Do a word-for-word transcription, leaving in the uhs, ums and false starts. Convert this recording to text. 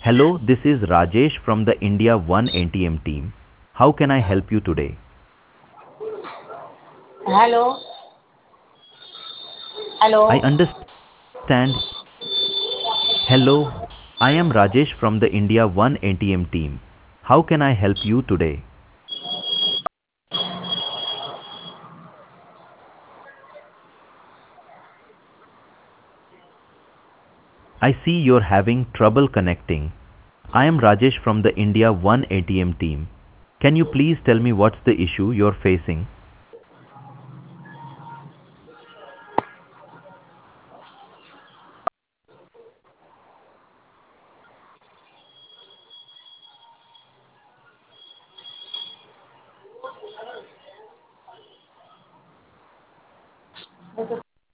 Hello, this is Rajesh from the India One A T M team. How can I help you today? Hello, I hello. understand. Hello, I am Rajesh from the India One A T M team. How can I help you today? I see you're having trouble connecting. I am Rajesh from the India One A T M team. Can you please tell me what's the issue you're facing?